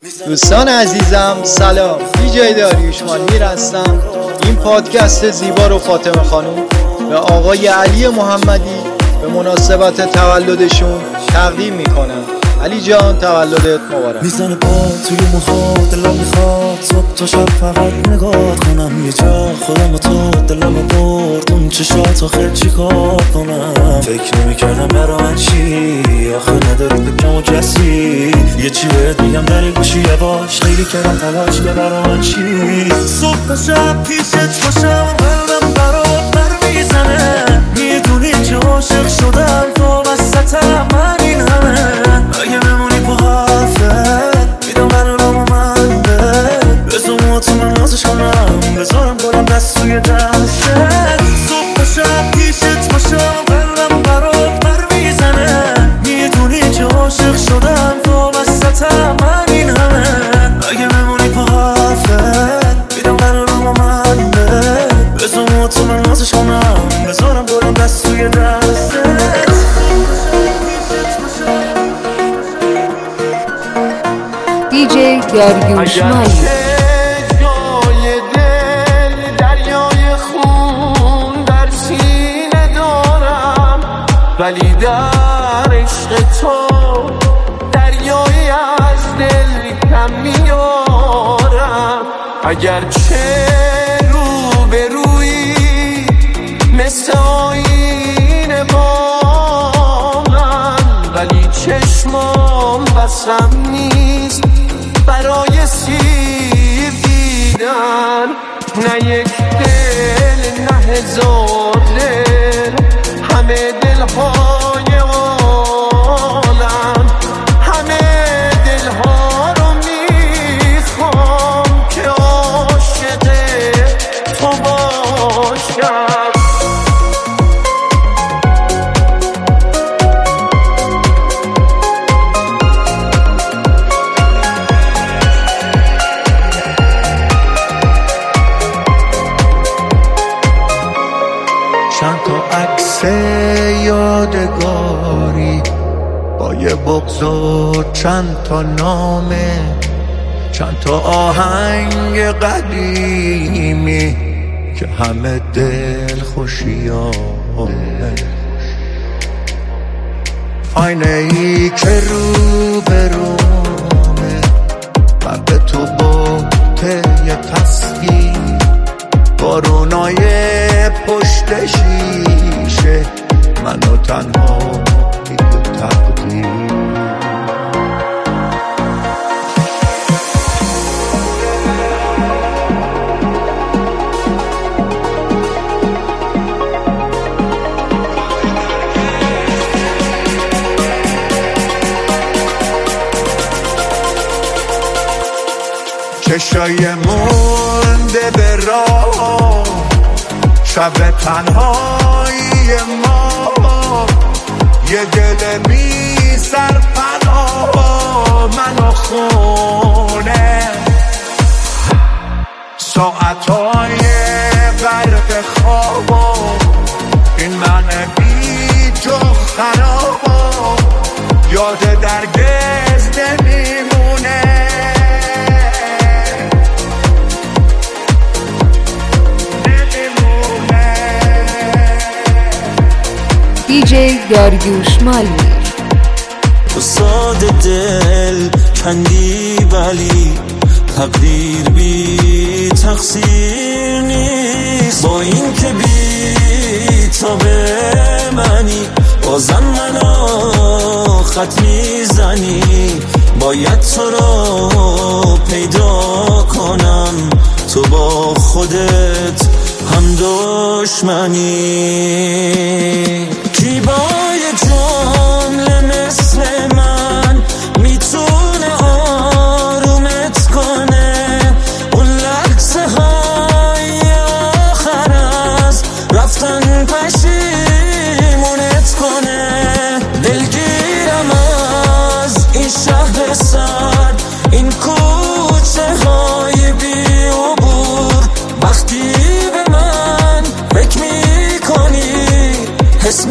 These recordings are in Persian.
دوستان عزیزم سلام، دی‌جی داریوش مانیر هستم. این پادکست زیبا رو فاطمه خانم به آقای علی محمدی به مناسبت تولدشون تقدیم میکنم. علی جان تولدت مبارک. میزنه با توی موهات، دلم میخواد صبح تا شب فقط نگاه کنم. یه جا خودم و تو دلم برد اون چشات آخر چی کار کنم. فکر نمیکردم برا من چی، آخه نداری بکنم و جسی. یه چی بهت میگم داری گوشی یواش، خیلی کردم تلاش که برا من چی. صبح تا شب پیشت باشم قلبم برات بر میزنه. میدونی که عاشق شدم تو وسطم من این همه. اگه بمونی با حرفت میدم قرارم من به بزن تو من نازش کنم، بذارم گلم دست توی دستت. صبح تا شب پیشت باشم قلبم برات بر میزنه. میدونی که عاشق شدم تو وسطم من این همه. اگه بمونی با حرفت میدم قرارم من بزن تو من نازش کنم، بذارم گلم دست توی دستت. دی‌جی داریوش مانیر. جای دل دریای خون در سینه دارم، ولی در عشق تو دریایی از دل کم میارم. اگرچه رو به روی مثل آینه با من، ولی چشمام بسم نیست برای سیر دیدن. نه یک دل نه هزار دل، همه دلهای عالم، همه دلها رو میخوام که عاشق تو باشم. چند تا عکس یادگاری با یه بغض و چند تا نامه، چند تا آهنگ قدیمی که همه دل خوشیامه. آینه ای که رو به رومه، قلب تو بوته یه تصویر، بارونای پشت شیشه، منو تنها بی تقدیر. چشای مونده به راه، شب تنهایی ما، یه دل بی سر پناه منو خونه. ساعتهای غرق خواب، این من بی تو خراب، یاد درگز نمیمونه. دی‌جی داریوش مانیر. تو ساده دل کندی ولی تقدیر بی تقصیر نیست. با این که بی تا به منی، بازم منو خط میزنی. باید تو رو پیدا کنم، تو با خودت هم دشمنی. کی با یه جمله مثل من میتونه آرومت کنه؟ اون لحظه های آخر از رفتن پشیمونت کنه. دلگیرم از این شهر سرد، این کوچه های بی عبور. وقتی به من فکر میکنی حس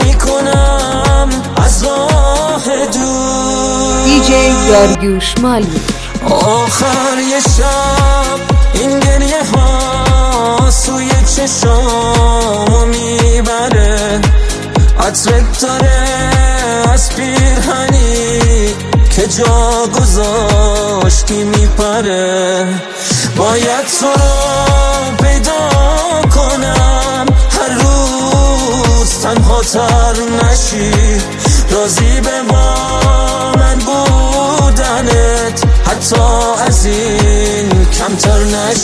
میکنم از راه دور. دی‌جی داریوش مانیر. آخر یه شب این گریه ها سوی چشامو میبره، عطرت داره از پیرهنی که جا گذاشتی میپره. باید تو رو پیدا کنم، هر روز تنها تر نشی، راضی به با من بودنت حتی از این کمتر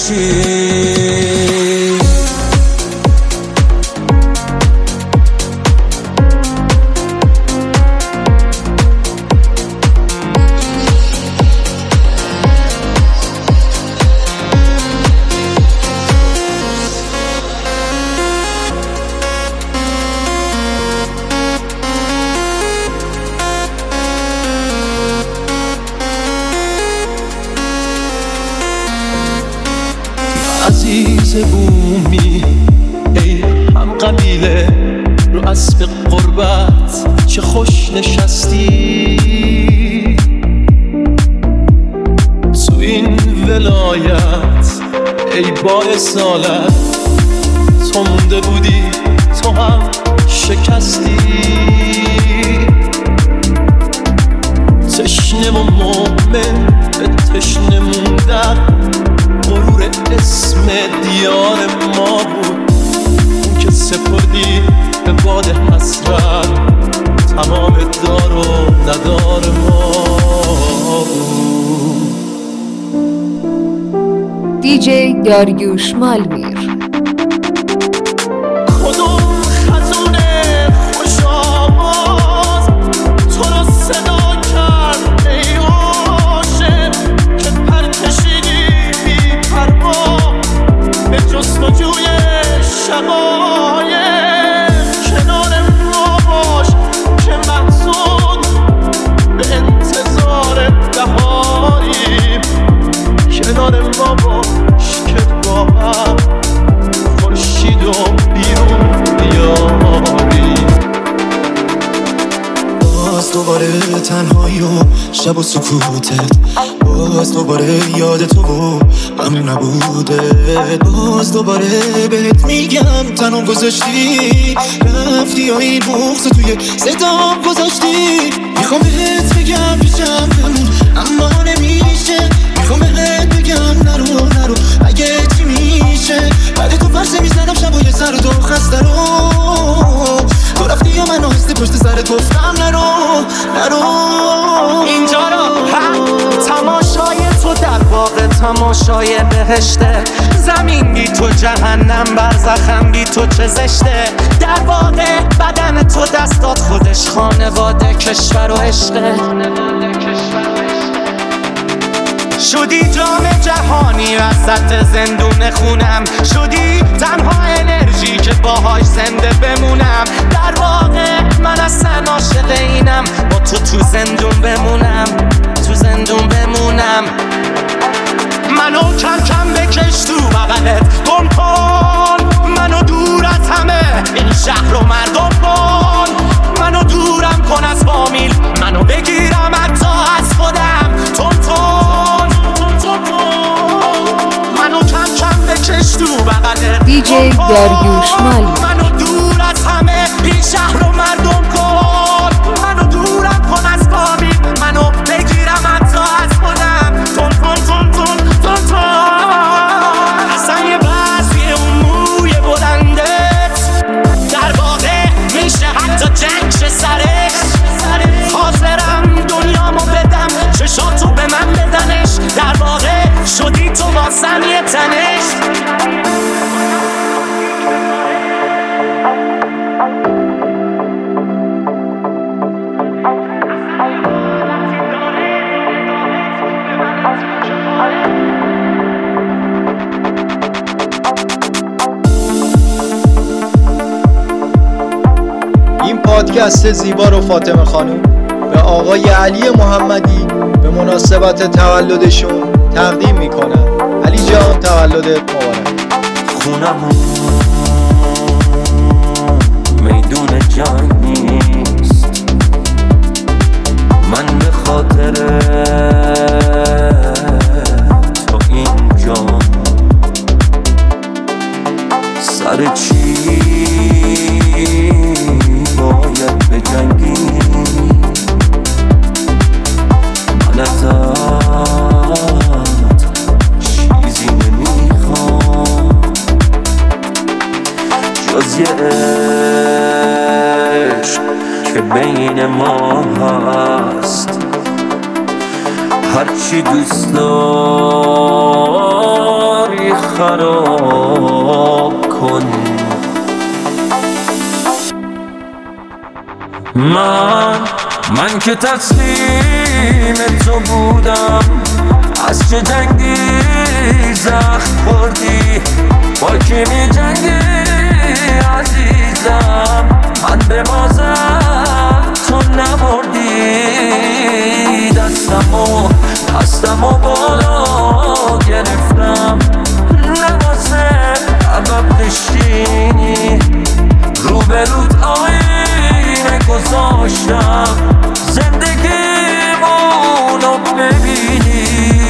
نشی. عزیز بومی ای هم قبیله رو اسب قربت چه خوش نشستی، تو این ولایت ای با اصالت تو مونده بودی تو هم شکستی. تشنه و مؤمن به تشنه موندن غرور اسم دیار ما بود، اون که سپردی به باد حسرت تمام دار و ندار ما بود. دیجی داریوش مالمیر. کدوم خزونه خوش آواز تو رو صدا کرد ای عاشق که پر کشیدی بی پروا به جستجوی شقایق. کنار ما باش که محزون به انتظار بهاریم، کنار ما باش که با هم خورشید و بیرون بیاریم. باز دوباره تنهایی و شب و سکوتت، باز دوباره یاد تو و غم نبوده، باز دوباره بهت میگم تنم گذاشتی رفتی یا این بغض توی صدام گذاشتی. میخوام بهت بگم پیشم بمون اما نمیشه، میخوام بهت بگم نرو نرو اگه چی میشه. بعد تو پرسه میزنم شبای سرد و خسته رو، تو رفتی یا من آهسته پشت سرت گفتم نرو نرو. اینجا رو تماشای تو در واقع تماشای بهشته، زمین بی تو جهنم، برزخم بی تو چه زشته. در واقع بدن تو دستات خودش خانواده کشور و عشقه. شدی جام جهانی وسط زندون خونم، شدی تنها انرژی که باهاش زنده بمونم. در واقع من اصلا عاشق اینم با تو زندون بمونم، تو زندون بمونم. منو کم کم بکش تو بغلت گم کن، منو دور از همه این شهر و مردم کن. منو دورم کن از فامیل، منو بگیرم حتی از خودم تون تون. منو کم کم بکش تو بغلت دیجی داریوش مالمیر. منو دور از همه این شهر و مردم کن. منو دورم کن از فامیل، منو بگیرم حتی از خودم تون تون تون تون تون تون. اصلا یه بحثی اون موی بلندت در واقع میشه حتی جنگ شه سرش. حاضرم دنیامو بدم چشاتو به من بدنش، در واقع شدی تو واسم یه تنش. این پادکست زیبا رو فاطمه خانوم به آقای علی محمدی به مناسبت تولدشون تقدیم میکنن. علی جان تولدت مبارک. خونمون میدون جنگ نیست، من به خاطر عشق که بین ما هست، هرچی دوست داری خراب کن. من که تسلیم تو بودم، از چه جنگی زخم خوردی، با کی می جنگی عزیزم، من به بازم تو نبردی. دستمو بالا گرفتم، نوازه عقب نشینی، روبروت آینه گذاشتم، زندگیمونو ببینی.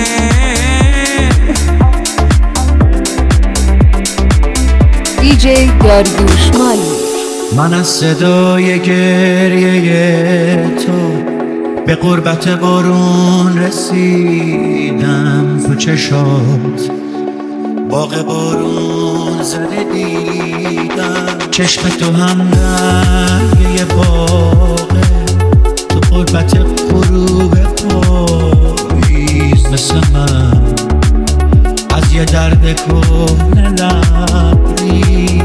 دیجی داریوش مالمیر. من از صدای گریه تو به قربت بارون رسیدم، تو چشات باغ بارون زده دیدم، چشم تو هم رنگ یه باغه، تو قربت غروب پاییز، مثل من از یه درد کهنه لبری،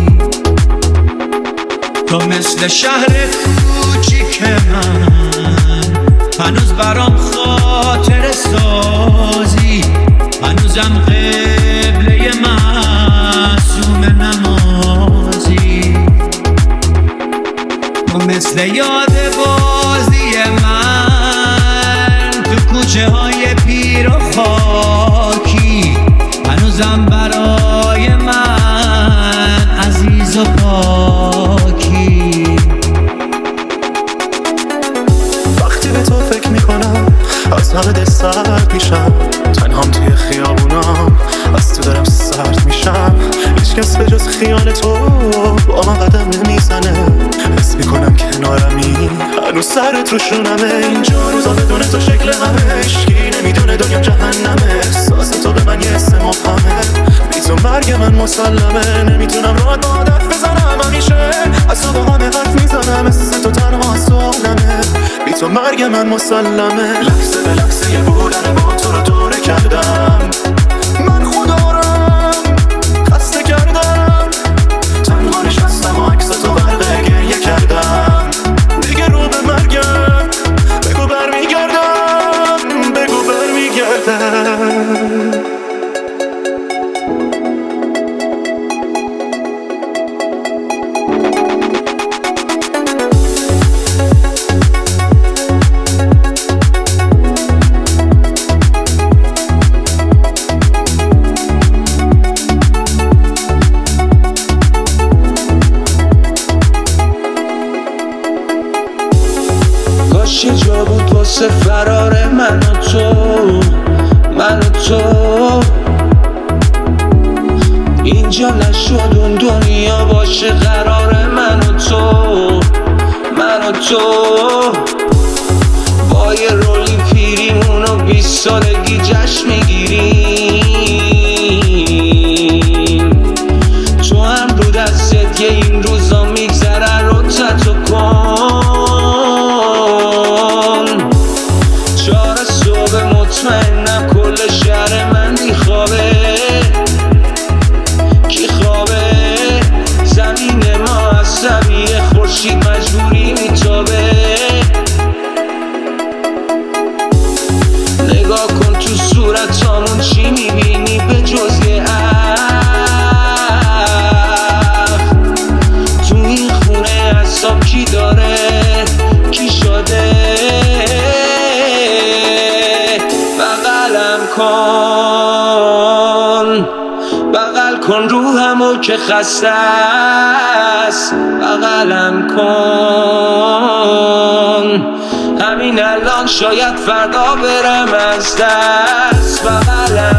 تو مثل شهر کوچیک من هنوز برام خاطر سازی، هنوزم قبله معصوم نمازی، تو مثل یاد بازی من تو کوچه های پیر و خاکی، هنوزم برای من عزیز و پاکی. وقتی به تو فکر میکنم از همه دل سرد میشم، تنهام توی خیابونم از تو دارم سرد میشم، هیچ کس به جز خیال تو با من قدم نمیزنه، حس میکنم کنارمی هنوز سرت رو شونمه، اینجا روزا بدون تو شکل همه، عشقی نمیدونه دنیا جهنمه، احساس تو به من یه حس مبهمه، بی تو مرگ من مسلمه، نمیتونم راحت با عادت بزنم، همیشه از تو با همه حرف میزنم، مثل تو تنها سوالمه، بی تو مرگ من مسلمه، لحظه به لحظه یه بودن با تو رو دوره کردم، من خودارم خسته کردم، تنها نشستم و عکس تو برقه گریه کردم، دیگه رو به مرگم بگو برمیگردم، بگو برمیگردم. یه جا بود واسه فرار من و تو، اینجا نشد اون دنیا باشه قرار من و تو، با یه رولی پیریمونو 20 سالگی جشن میگیریم، تو هم رو دستت یه این روزا میگذره رو تتو کن، 4 صبح مطمئنم کل شهر من بیخوابه، کی خوابه؟ زمین ما عصبیه، خورشید مجبوری میتابه، نگاه کن تو صورتامون چی میبینی به جز یه تو این خونه عصاب کی داره کی شده، بغل کن روحمو که خسته است، بغلم کن همین الان شاید فردا برم از دست، بغلم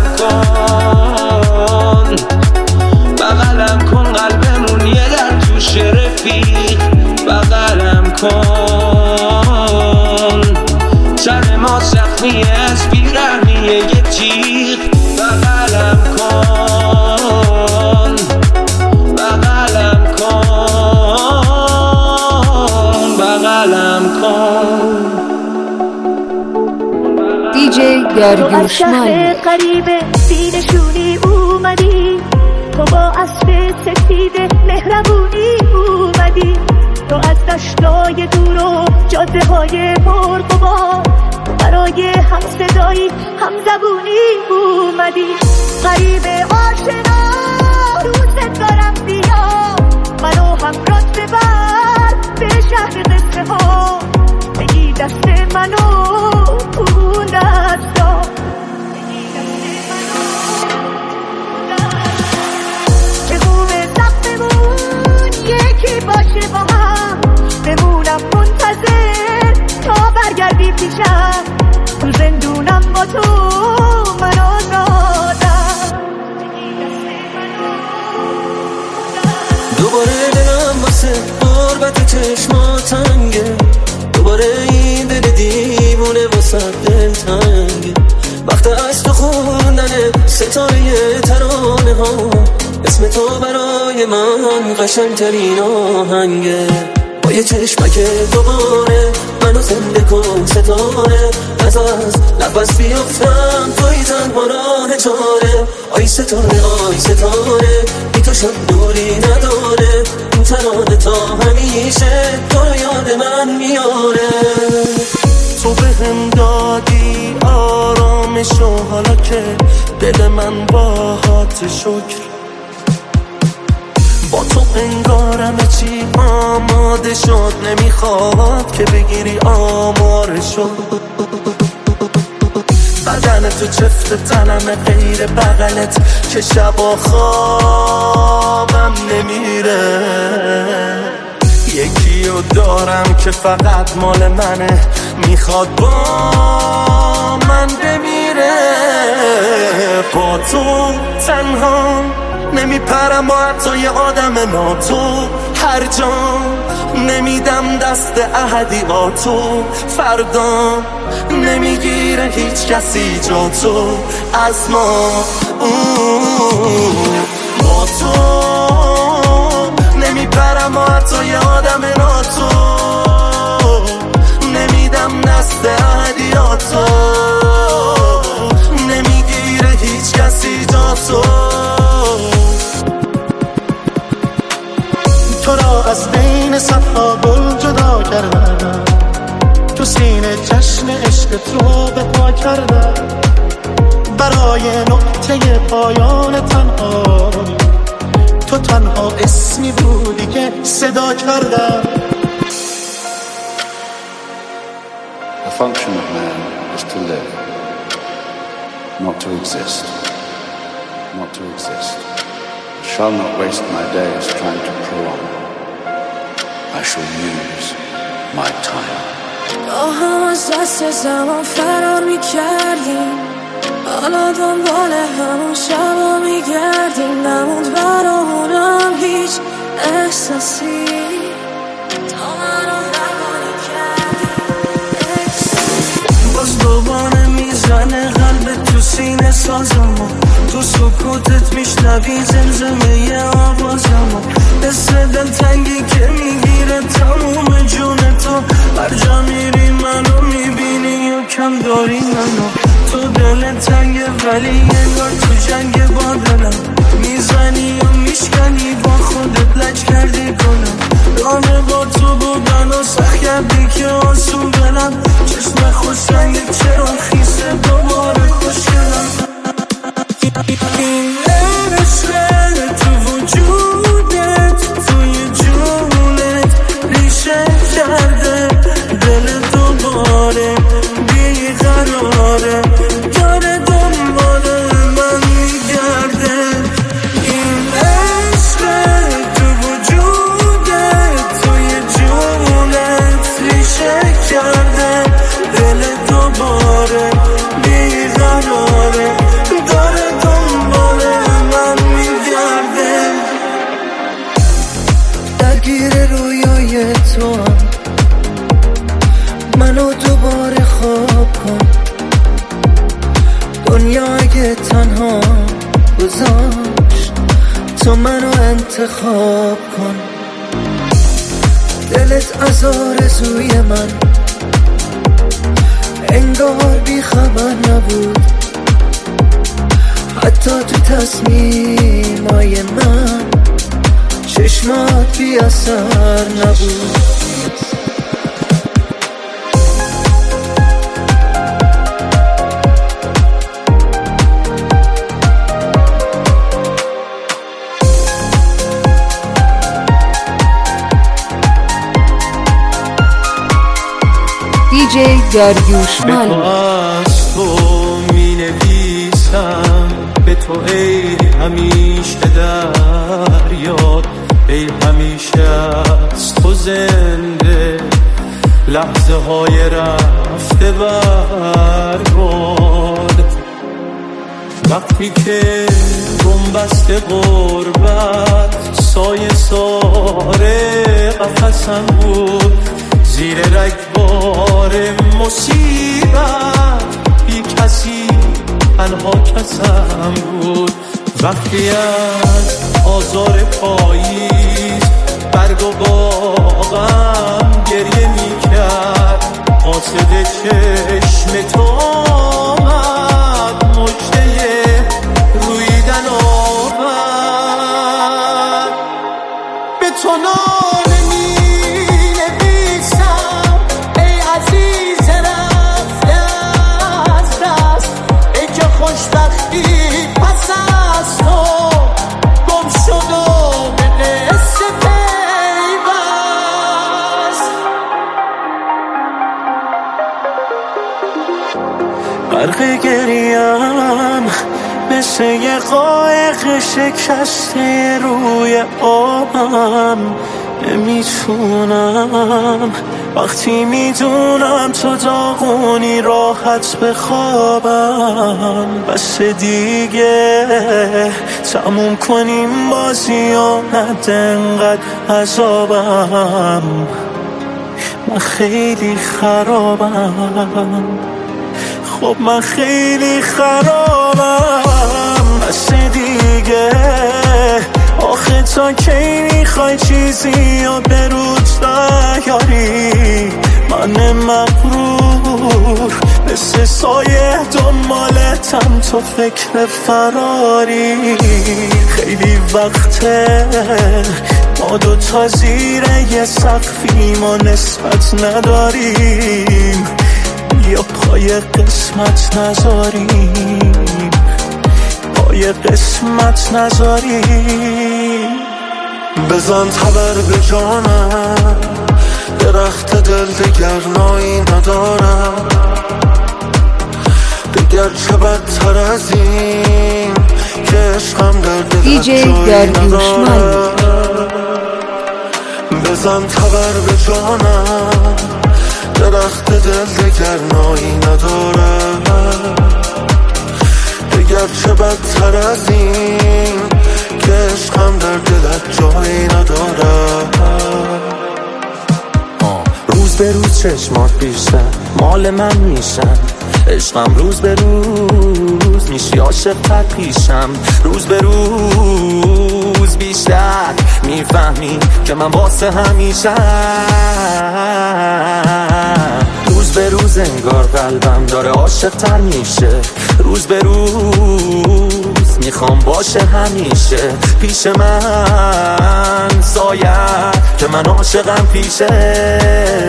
کن قلبمون یه در توش رفیق، بغلم کن تن ما زخمیه از بیرحمیه یه تیغ، بغلم کن داریوشمال قریبه بینشونی اومدی، تو با اسب سفید مهربونی اومدی، تو از دشتای دور و جاده های مرغوبان برای هم صدایی هم زبونی اومدی. قریبه آشنا دوست دارم بیا، منو همراهت ببر به شهر قصه ها، بگی دست منو اون دستا، بگوه سختمون یکی باشه با هم، بمونم منتظر تا برگردی پیشم، تو زندونم با تو من آزادم. دوباره دلم واسه غربت چشما تنگه، دوباره این دل دیوونه واسه دل تنگه، وقت از تو خوندن ستاره ترانه ها، اسم تو برای من قشنگترین آهنگه. با یه چشمک دوباره منو زنده کن ستاره، از نفس بیافتم توی تنها راه چاره. آی ستاره آی ستاره بی تو شب دوری نداره، این ترانه تا همیشه تو رو یاد من میاره. تو به هم دادی آرامشو، حالا که دل من باهات شکر، با تو انگارم چی آماده شد، نمیخواد که بگیری آمارشو. بدن تو چفت تنم غیر بغلت که شبا خوابم نمیره. یکیو دارم که فقط مال منه، میخواد با من بمیره. با تو تنها نمیپرم با حتی یه آدم ناتو، هر جا نمیدم دست احدیاتو، فردا نمیگیره هیچ کسی جا تو از ما. با تو نمیپرم با حتی یه آدم ناتو، نمیدم دست احدیاتو، نمیگیره هیچ کسی جا تو. تو را از بین صفها گل جدا کردم، تو سینه جشن عشقت رو به پا کردم، برای نقطه پایان تنهایی تو تنها اسمی بودی که صدا کردم. The function of man is to live, not to exist, not to exist. I shall not waste my days trying to prolong. I shall use my time. هم از دست زمان فرار میکردیم، حالا دنبال همون شبا میگردیم، نموند برامونم هیچ احساسی، تا منو نگاه کردیم. باز دوباره میزنه قلب تو سینه سازمو، تو سکوتت میشنوی زمزمه آوازمو، حس دلتنگی که میگیره تموم جون تو، هر جا میری منو میبینی یا کم داری منو. تو دل تنگه ولی انگار تو جنگ با دلم، میزنی و میشکنی با خودت لج کردی کنم، راه با تو بودن و سخت کردی که آسون برم، چشم خوشنگ چرا خیسه دوباره خوشگلم. این عشق تو وجودت توی جونت ریشه کرده، دل دوباره بیقراره، داره دنبال من میگرده. این عشق تو وجودت توی جونت ریشه کرده، دل دوباره بیقراره، داره دنبال من میگرده. درگیر رویای تو هم منو دوباره خواب کن، دنیا اگه تنها گذاشت تو منو انتخاب کن. دلت از آرزوی من انگار بی خبر نبود، حتی تو تصمیمای من چشمات بی اثر نبود. DJ داریوش به تو مالوی. از تو می نویسم، به تو ای همیشه در یاد، ای همیشه از تو زنده، لحظه های رفته برگرد. وقتی که بنبست غربت سایه ساره قفصم بود، زیر رگبار مصیبت بی کسی تنها کسم بود. وقتی از آزار پاییز برگ و باغم گریه می کرد، قاصد چشم تو آمد، مژده رویدن آورد. به تو ناله می نویسم ای عزیز رفته از دست، ای که خوشبختی پس از تو گم شد و به قصه پیوست. غرق گریم مثل یه قایق شکسته روی آبم، نمیتونم وقتی میدونم تو داغونی راحت بخوابم. بس دیگه تموم کنیم بازی و نده انقدر عذابم. من خیلی خرابم، خب من خیلی خرابم. بس دیگه آخه تا کی میخوای چیزی یا به روت نیاری؟ من مغرور مثل سایه دنبالتم، تو فکر فراری. خیلی وقته ما دوتا زیر یه سقفیم و نسبت نداریم، یا پای قسمت نذاریم، پای قسمت نذاریم. بزن تبر به جانم، درخت دل دگر نایی ندارم، دگر چه بدتر از این که عشقم در دلت جایی ندارم. بزن تبر به جانم، درخت دل دگر نایی ندارم، دگر چه بدتر از این که عشقم در دلت جایی ندارم. روز به روز چشمات بیشتر مال من میشن، عشقم روز به روز میشی عاشق تر پیشم. روز به روز بیشتر میفهمی که من واسه همیشه. روز به روز انگار قلبم داره عاشق تر میشه، روز به روز میخوام باشه همیشه پیش من. سایه که من عاشقم پیشه،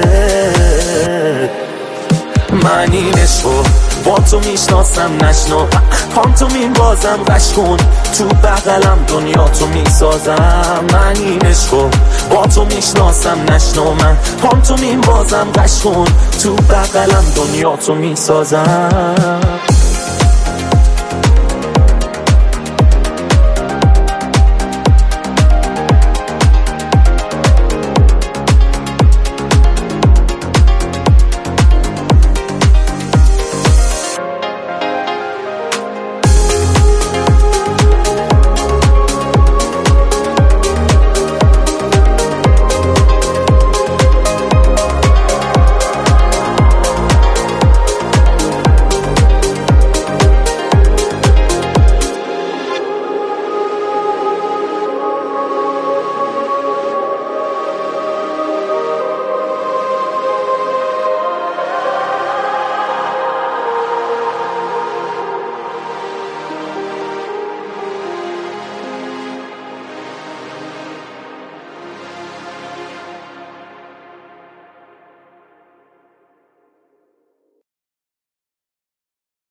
من این عشقو با تو میشناسم نشنو، پانتومین بازم قش کن تو بغلم دنیا تو میسازم. من این عشقو با تو میشناسم نشنو، من پانتومین بازم قش کن تو بغلم دنیا تو میسازم.